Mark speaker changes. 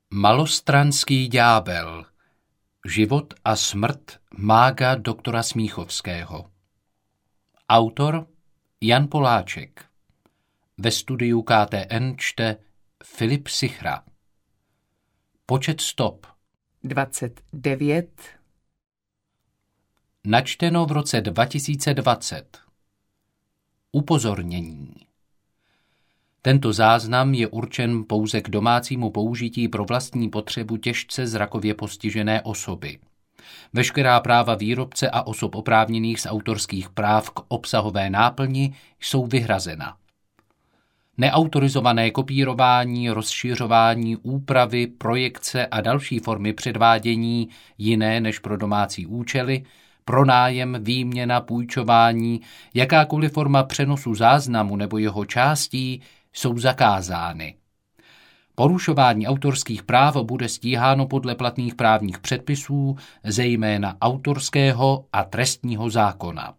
Speaker 1: Malostranský ďábel. Život a smrt mága doktora Smíchovského. Autor Jan Poláček. Ve studiu KTN čte Filip Sichra. Počet stop
Speaker 2: 29.
Speaker 1: Načteno v roce 2020. Upozornění. Tento záznam je určen pouze k domácímu použití pro vlastní potřebu těžce zrakově postižené osoby. Veškerá práva výrobce a osob oprávněných z autorských práv k obsahové náplni jsou vyhrazena. Neautorizované kopírování, rozšiřování, úpravy, projekce a další formy předvádění jiné než pro domácí účely, pronájem, výměna, půjčování, jakákoliv forma přenosu záznamu nebo jeho částí jsou zakázány. Porušování autorských práv bude stíháno podle platných právních předpisů, zejména autorského a trestního zákona.